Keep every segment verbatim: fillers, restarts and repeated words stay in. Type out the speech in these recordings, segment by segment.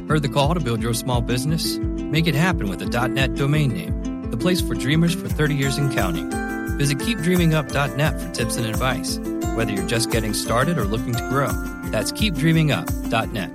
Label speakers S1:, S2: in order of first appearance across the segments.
S1: Heard the call to build your small business? Make it happen with a .net domain name, the place for dreamers for thirty years and counting. Visit keep dreaming up dot net for tips and advice, whether you're just getting started or looking to grow. That's keep dreaming up dot net.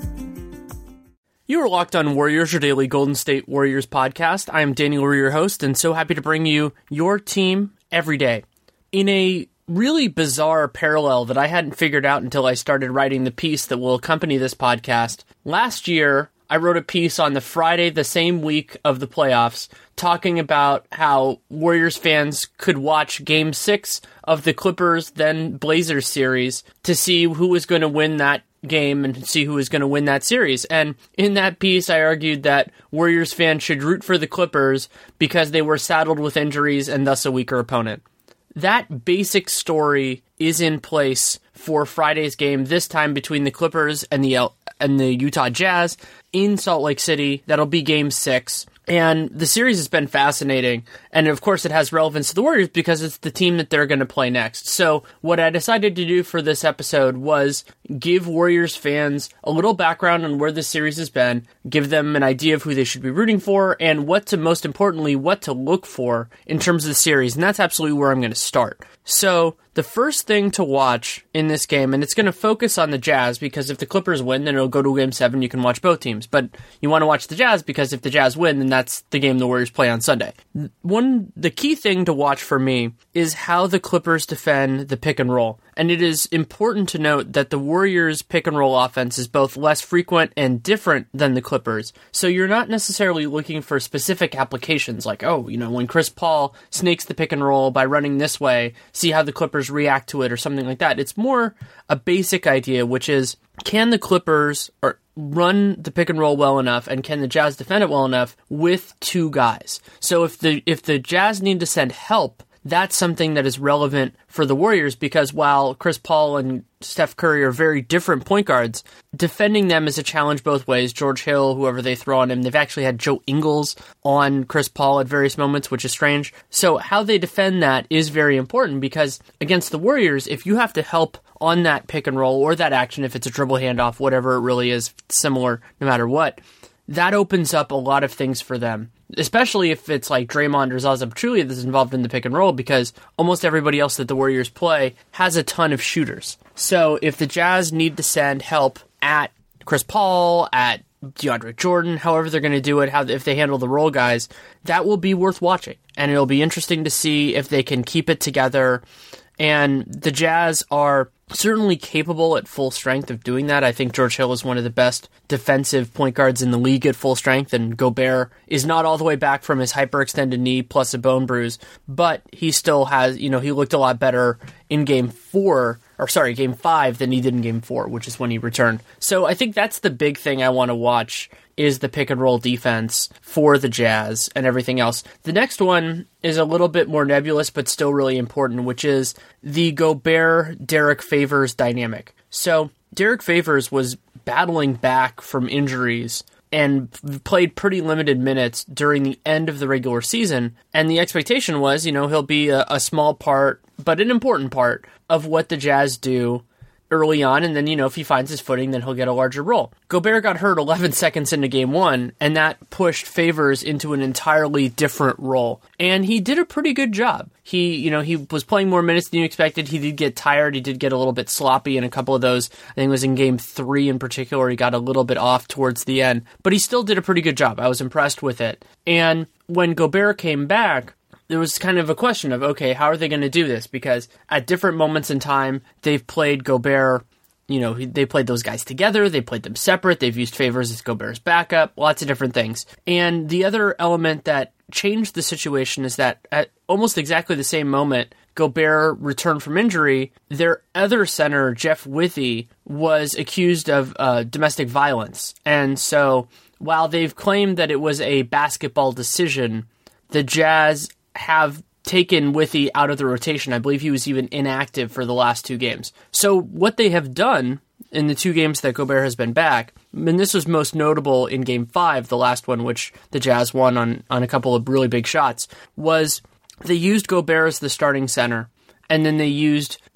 S2: You are Locked On Warriors, your daily Golden State Warriors podcast. I am Daniel Leroux, your host, and so happy to bring you your team every day. In a really bizarre parallel that I hadn't figured out until I started writing the piece that will accompany this podcast, last year I wrote a piece on the Friday, the same week of the playoffs, talking about how Warriors fans could watch Game six of the Clippers, then Blazers series to see who was going to win that game and see who was going to win that series. And in that piece, I argued that Warriors fans should root for the Clippers because they were saddled with injuries and thus a weaker opponent. That basic story is in place for Friday's game, this time between the Clippers and the and the Utah Jazz in Salt Lake City. That'll be Game six. And the series has been fascinating. And of course, it has relevance to the Warriors because it's the team that they're going to play next. So what I decided to do for this episode was give Warriors fans a little background on where this series has been, give them an idea of who they should be rooting for, and what to, most importantly, what to look for in terms of the series. And that's absolutely where I'm going to start. So the first thing to watch in this game, and it's going to focus on the Jazz, because if the Clippers win, then it'll go to Game seven, you can watch both teams. But you want to watch the Jazz because if the Jazz win, then that's the game the Warriors play on Sunday. One, the key thing to watch for me is how the Clippers defend the pick and roll. And it is important to note that the Warriors' pick and roll offense is both less frequent and different than the Clippers. So you're not necessarily looking for specific applications like, oh, you know, when Chris Paul snakes the pick and roll by running this way, see how the Clippers react to it or something like that. It's more a basic idea, which is, can the Clippers or run the pick and roll well enough, and can the Jazz defend it well enough with two guys? So if the if the Jazz need to send help, that's something that is relevant for the Warriors, because while Chris Paul and Steph Curry are very different point guards, defending them is a challenge both ways. George Hill, whoever they throw on him, they've actually had Joe Ingles on Chris Paul at various moments, which is strange. So how they defend that is very important, because against the Warriors, if you have to help on that pick and roll or that action, if it's a dribble handoff, whatever it really is, similar no matter what, that opens up a lot of things for them. Especially if it's like Draymond or Zaza Pachulia that's involved in the pick and roll, because almost everybody else that the Warriors play has a ton of shooters. So if the Jazz need to send help at Chris Paul, at DeAndre Jordan, however they're going to do it, how if they handle the role guys, that will be worth watching. And it'll be interesting to see if they can keep it together. And the Jazz are certainly capable at full strength of doing that. I think George Hill is one of the best defensive point guards in the league at full strength, and Gobert is not all the way back from his hyperextended knee plus a bone bruise, but he still has, you know, he looked a lot better in game four, or sorry, game five than he did in game four, which is when he returned. So I think that's the big thing I want to watch, is the pick and roll defense for the Jazz and everything else. The next one is a little bit more nebulous, but still really important, which is the Gobert-Derek Favors dynamic. So Derek Favors was battling back from injuries and played pretty limited minutes during the end of the regular season. And the expectation was, you know, he'll be a, a small part, but an important part of what the Jazz do early on, and then, you know, if he finds his footing, then he'll get a larger role. Gobert got hurt eleven seconds into game one, and that pushed Favors into an entirely different role. And he did a pretty good job. He, you know, he was playing more minutes than you expected. He did get tired. He did get a little bit sloppy in a couple of those. I think it was in game three in particular. He got a little bit off towards the end, but he still did a pretty good job. I was impressed with it. And when Gobert came back, there was kind of a question of, okay, how are they going to do this? Because at different moments in time, they've played Gobert, you know, they played those guys together, they played them separate, they've used Favors as Gobert's backup, lots of different things. And the other element that changed the situation is that at almost exactly the same moment Gobert returned from injury, their other center, Jeff Withey, was accused of uh, domestic violence. And so while they've claimed that it was a basketball decision, the Jazz have taken Withey out of the rotation. I believe he was even inactive for the last two games. So what they have done in the two games that Gobert has been back, and this was most notable in game five, the last one, which the Jazz won on, on a couple of really big shots, was they used Gobert as the starting center, and then they used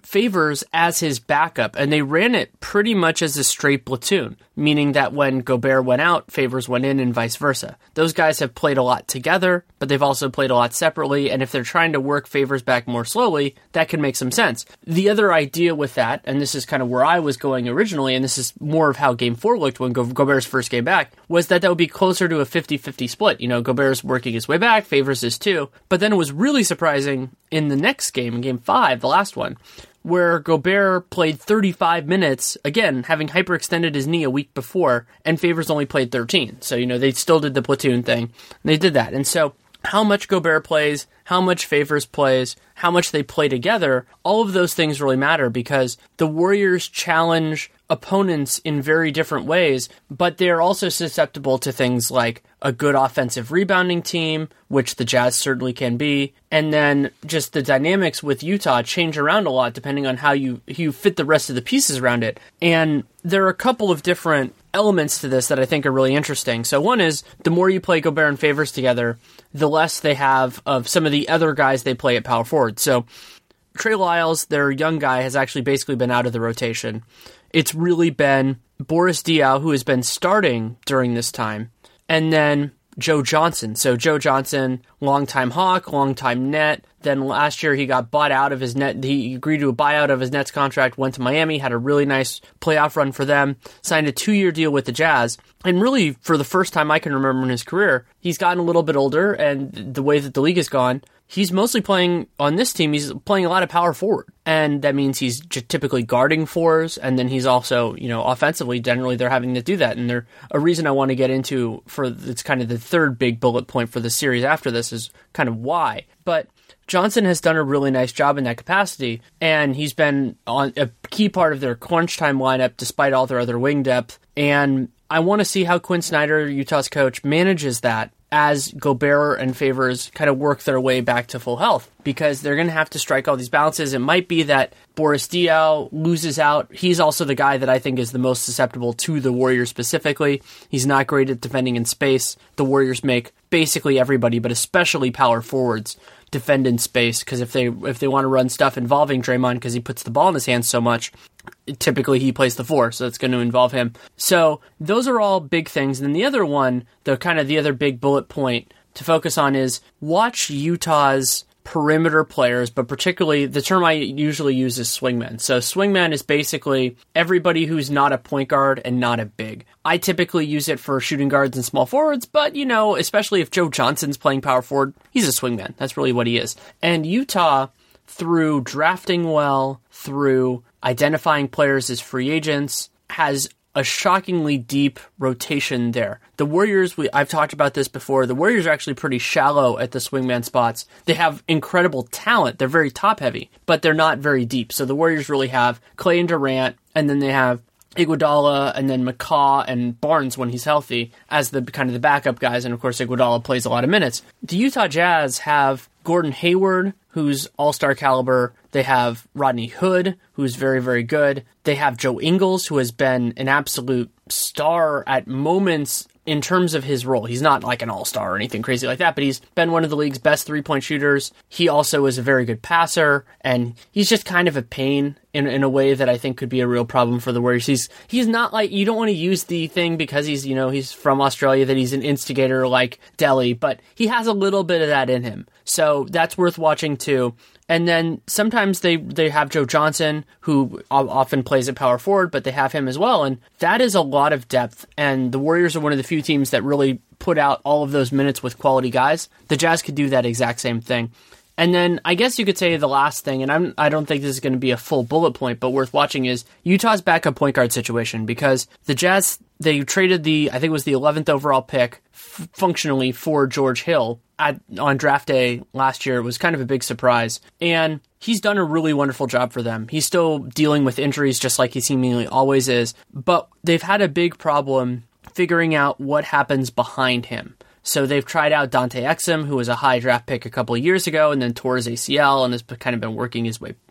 S2: Favors as his backup, and they ran it pretty much as a straight platoon, meaning that when Gobert went out, Favors went in and vice versa. Those guys have played a lot together, but they've also played a lot separately, and if they're trying to work Favors back more slowly, that can make some sense. The other idea with that, and this is kind of where I was going originally, and this is more of how Game four looked when Go- Gobert's first game back, was that that would be closer to a fifty-fifty split. You know, Gobert's working his way back, Favors is too, but then it was really surprising in the next game, in Game five, the last one, where Gobert played thirty-five minutes, again, having hyperextended his knee a week before, and Favors only played thirteen. So, you know, they still did the platoon thing, and they did that. And so, how much Gobert plays, how much Favors plays, how much they play together, all of those things really matter because the Warriors challenge opponents in very different ways, but they're also susceptible to things like a good offensive rebounding team, which the Jazz certainly can be, and then just the dynamics with Utah change around a lot depending on how you, you fit the rest of the pieces around it. And there are a couple of different elements to this that I think are really interesting. So one is, the more you play Gobert and Favors together, the less they have of some of the other guys they play at power forward. So Trey Lyles, their young guy, has actually basically been out of the rotation. It's really been Boris Diaw, who has been starting during this time, and then Joe Johnson. So Joe Johnson, longtime Hawk, longtime Net. Then last year he got bought out of his Net. He agreed to a buyout of his Nets contract, went to Miami, had a really nice playoff run for them, signed a two-year deal with the Jazz. And really, for the first time I can remember in his career, he's gotten a little bit older, and the way that the league has gone, he's mostly playing on this team. He's playing a lot of power forward, and that means he's typically guarding fours, and then he's also, you know, offensively, generally they're having to do that. And they're, a reason I want to get into for it's kind of the third big bullet point for the series after this is kind of why. But Johnson has done a really nice job in that capacity, and he's been on a key part of their crunch time lineup despite all their other wing depth. And I want to see how Quinn Snyder, Utah's coach, manages that as Gobert and Favors kind of work their way back to full health, because they're going to have to strike all these balances. It might be that Boris Diaw loses out. He's also the guy that I think is the most susceptible to the Warriors specifically. He's not great at defending in space. The Warriors make basically everybody, but especially power forwards, defend in space, because if they if they want to run stuff involving Draymond, because he puts the ball in his hands so much, typically he plays the four, so it's going to involve him. So those are all big things. And then the other one, the kind of the other big bullet point to focus on is watch Utah's perimeter players, but particularly the term I usually use is swingman. So swingman is basically everybody who's not a point guard and not a big. I typically use it for shooting guards and small forwards, but, you know, especially if Joe Johnson's playing power forward, he's a swingman. That's really what he is. And Utah, through drafting well, through identifying players as free agents, has a shockingly deep rotation there. The Warriors, we, I've talked about this before, the Warriors are actually pretty shallow at the swingman spots. They have incredible talent. They're very top-heavy, but they're not very deep. So the Warriors really have Clay and Durant, and then they have Iguodala, and then McCaw and Barnes when he's healthy as the kind of the backup guys, and of course Iguodala plays a lot of minutes. The Utah Jazz have Gordon Hayward, who's all-star caliber. They have Rodney Hood, who's very, very good. They have Joe Ingles, who has been an absolute star at moments in terms of his role. He's not like an all-star or anything crazy like that, but he's been one of the league's best three-point shooters. He also is a very good passer, and he's just kind of a pain in, in a way that I think could be a real problem for the Warriors. He's he's not like, you don't want to use the thing because he's, you know, he's from Australia, that he's an instigator like Delly, but he has a little bit of that in him. So that's worth watching too. And then sometimes they, they have Joe Johnson, who often plays at power forward, but they have him as well. And that is a lot of depth. And the Warriors are one of the few teams that really put out all of those minutes with quality guys. The Jazz could do that exact same thing. And then I guess you could say the last thing, and I'm, I don't think this is going to be a full bullet point, but worth watching, is Utah's backup point guard situation, because the Jazz, they traded the, I think it was the eleventh overall pick f- functionally for George Hill at, on draft day last year. It was kind of a big surprise. And he's done a really wonderful job for them. He's still dealing with injuries just like he seemingly always is, but they've had a big problem figuring out what happens behind him. So they've tried out Dante Exum, who was a high draft pick a couple of years ago and then tore his A C L and has kind of been working his way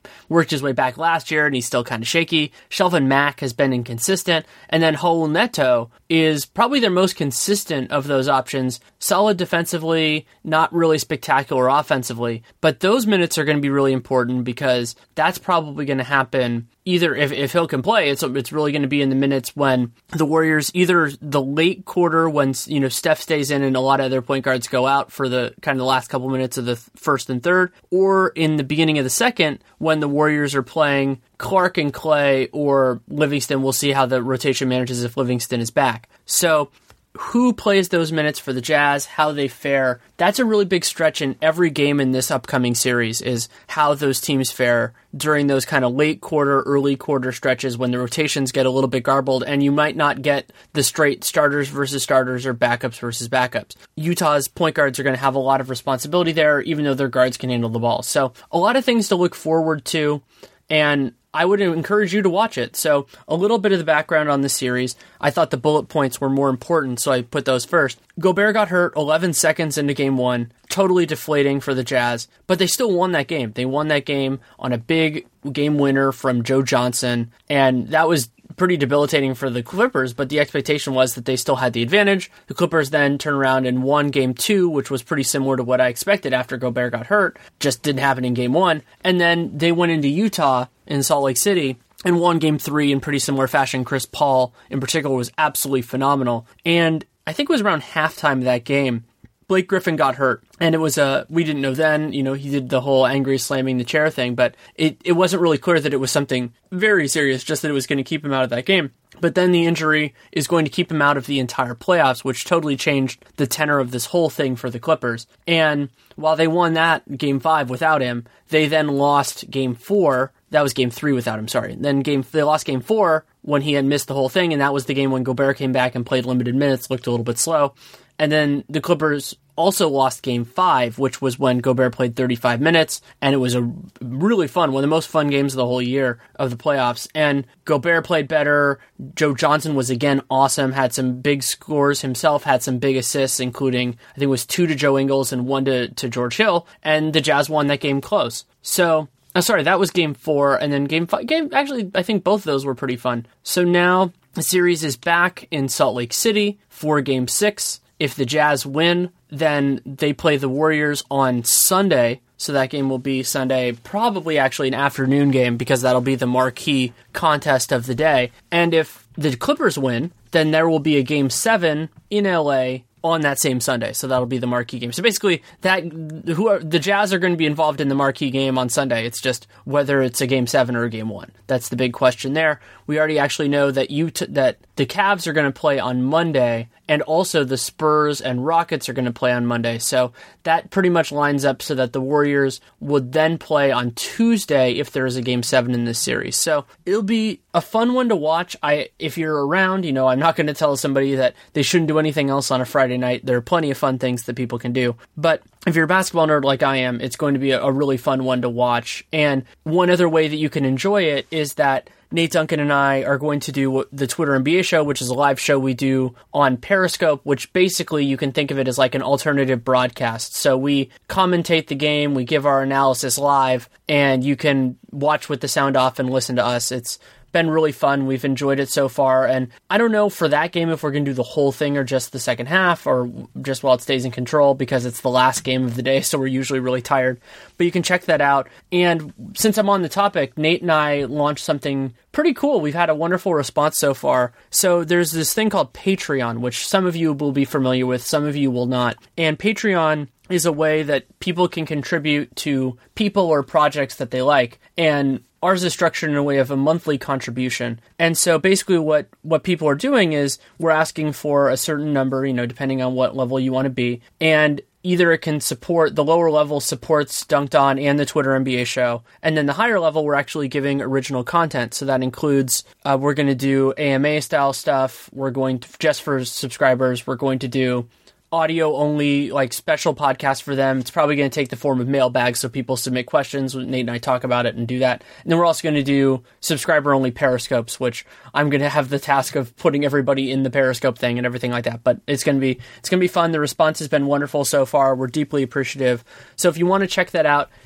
S2: worked his way back last year, and he's still kind of shaky. Shelvin Mack has been inconsistent. And then Raul Neto is probably their most consistent of those options. Solid defensively, not really spectacular offensively. But those minutes are going to be really important because that's probably going to happen either if, if Hill can play, it's it's really going to be in the minutes when the Warriors, either the late quarter when, you know, Steph stays in and a lot of other point guards go out for the kind of the last couple minutes of the first and third, or in the beginning of the second when the Warriors are playing Clark and Clay or Livingston. We'll see how the rotation manages if Livingston is back. So who plays those minutes for the Jazz, how they fare, that's a really big stretch in every game in this upcoming series is how those teams fare during those kind of late quarter, early quarter stretches when the rotations get a little bit garbled and you might not get the straight starters versus starters or backups versus backups. Utah's point guards are going to have a lot of responsibility there, even though their guards can handle the ball. So a lot of things to look forward to, and I would encourage you to watch it. So a little bit of the background on the series. I thought the bullet points were more important, so I put those first. Gobert got hurt eleven seconds into game one, totally deflating for the Jazz, but they still won that game. They won that game on a big game winner from Joe Johnson, and that was pretty debilitating for the Clippers, but the expectation was that they still had the advantage. The Clippers then turned around and won game two, which was pretty similar to what I expected after Gobert got hurt. Just didn't happen in game one. And then they went into Utah in Salt Lake City and won game three in pretty similar fashion. Chris Paul, in particular, was absolutely phenomenal. And I think it was around halftime of that game, Blake Griffin got hurt, and it was a, we didn't know then, you know, he did the whole angry slamming the chair thing, but it, it wasn't really clear that it was something very serious, just that it was going to keep him out of that game. But then the injury is going to keep him out of the entire playoffs, which totally changed the tenor of this whole thing for the Clippers. And while they won that game five without him, they then lost game four. That was game three without him, sorry. Then game they lost game four when he had missed the whole thing, and that was the game when Gobert came back and played limited minutes, looked a little bit slow. And then the Clippers also lost game five, which was when Gobert played thirty-five minutes, and it was a really fun, one of the most fun games of the whole year of the playoffs. And Gobert played better. Joe Johnson was again awesome, had some big scores himself, had some big assists, including, I think it was two to Joe Ingles and one to, to George Hill, and the Jazz won that game close. So, oh, sorry, that was game four, and then game five, game, actually, I think both of those were pretty fun. So now the series is back in Salt Lake City for game six. If the Jazz win, then they play the Warriors on Sunday. So that game will be Sunday, probably actually an afternoon game because that'll be the marquee contest of the day. And if the Clippers win, then there will be a game seven in L A on that same Sunday. So that'll be the marquee game. So basically, that who are, the Jazz are going to be involved in the marquee game on Sunday. It's just whether it's a game seven or a game one. That's the big question there. We already actually know that you t- that the Cavs are going to play on Monday, and also the Spurs and Rockets are going to play on Monday. So that pretty much lines up so that the Warriors would then play on Tuesday if there is a game seven in this series. So it'll be a fun one to watch. I, if you're around, you know, I'm not going to tell somebody that they shouldn't do anything else on a Friday night. There are plenty of fun things that people can do. But if you're a basketball nerd like I am, it's going to be a, a really fun one to watch. And one other way that you can enjoy it is that Nate Duncan and I are going to do the Twitter N B A show, which is a live show we do on Periscope, which basically you can think of it as like an alternative broadcast. So we commentate the game, we give our analysis live, and you can watch with the sound off and listen to us. It's been really fun. We've enjoyed it so far, and I don't know for that game if we're going to do the whole thing or just the second half or just while it stays in control because it's the last game of the day, so we're usually really tired. But you can check that out. And since I'm on the topic, Nate and I launched something pretty cool. We've had a wonderful response so far. So there's this thing called Patreon, which some of you will be familiar with, some of you will not. And Patreon is a way that people can contribute to people or projects that they like. And ours is structured in a way of a monthly contribution. And so basically what, what people are doing is we're asking for a certain number, you know, depending on what level you want to be. And either it can support, the lower level supports Dunked On and the Twitter N B A show. And then the higher level, we're actually giving original content. So that includes, uh, we're going to do A M A style stuff. We're going to, just for subscribers, we're going to do audio only, like special podcast for them. It's probably going to take the form of mailbags, so people submit questions. Nate and I talk about it and do that. And then we're also going to do subscriber only Periscopes, which I'm going to have the task of putting everybody in the Periscope thing and everything like that. But it's going to be it's going to be fun. The response has been wonderful so far. We're deeply appreciative. So if you want to check that out,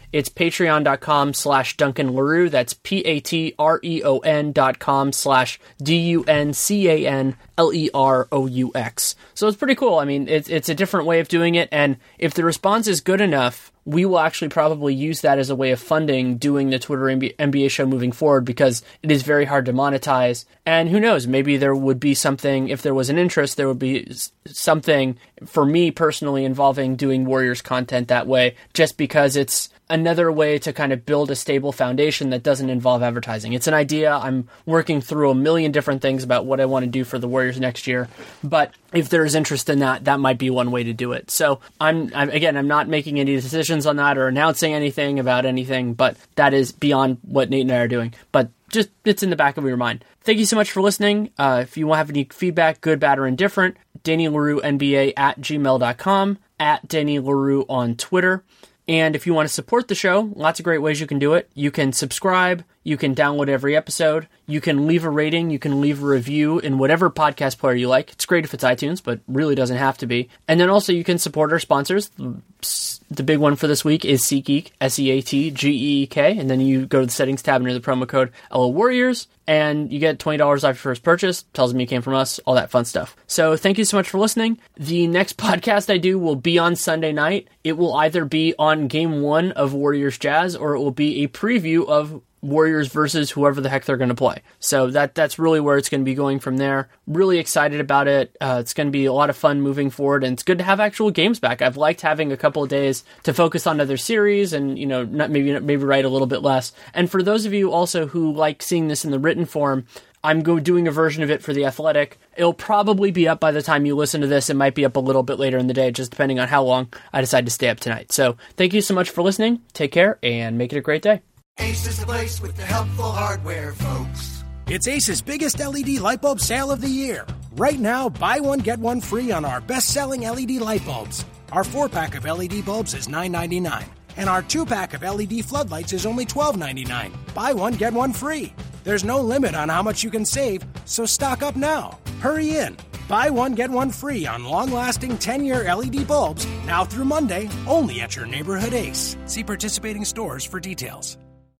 S2: It's patreon.com slash Duncan Leroux. That's P-A-T-R-E-O-N dot com slash D-U-N-C-A-N-L-E-R-O-U-X. So it's pretty cool. I mean, it's, it's a different way of doing it, and if the response is good enough, we will actually probably use that as a way of funding doing the Twitter N B A show moving forward, because it is very hard to monetize. And who knows, maybe there would be something, if there was an interest, there would be something for me personally involving doing Warriors content that way, just because it's another way to kind of build a stable foundation that doesn't involve advertising. It's an idea. I'm working through a million different things about what I want to do for the Warriors next year, but if there is interest in that, that might be one way to do it. So I'm, I'm again, I'm not making any decisions on that or announcing anything about anything, but that is beyond what Nate and I are doing. But just, it's in the back of your mind. Thank you so much for listening. Uh, if you have any feedback, good, bad, or indifferent, Danny Leroux N B A at gmail dot com, at Danny Leroux on Twitter. And if you want to support the show, lots of great ways you can do it. You can subscribe, you can download every episode, you can leave a rating, you can leave a review in whatever podcast player you like. It's great if it's iTunes, but really doesn't have to be. And then also you can support our sponsors. The big one for this week is SeatGeek, S E A T G E E K, and then you go to the settings tab under the promo code L O Warriors, and you get twenty dollars off your first purchase, tells me you came from us, all that fun stuff. So thank you so much for listening. The next podcast I do will be on Sunday night. It will either be on game one of Warriors Jazz, or it will be a preview of Warriors versus whoever the heck they're going to play. So that that's really where it's going to be going from there. Really excited about it. Uh, it's going to be a lot of fun moving forward, and it's good to have actual games back. I've liked having a couple of days to focus on other series and, you know, not maybe maybe write a little bit less. And for those of you also who like seeing this in the written form, I'm go doing a version of it for The Athletic. It'll probably be up by the time you listen to this. It might be up a little bit later in the day, just depending on how long I decide to stay up tonight. So thank you so much for listening. Take care and make it a great day.
S3: Ace is the place with the helpful hardware, folks.
S4: It's Ace's biggest L E D light bulb sale of the year. Right now, buy one, get one free on our best-selling L E D light bulbs. Our four-pack of L E D bulbs is nine ninety-nine, and our two-pack of L E D floodlights is only twelve ninety-nine. Buy one, get one free. There's no limit on how much you can save, so stock up now. Hurry in. Buy one, get one free on long-lasting ten-year L E D bulbs now through Monday, only at your neighborhood Ace. See participating stores for details.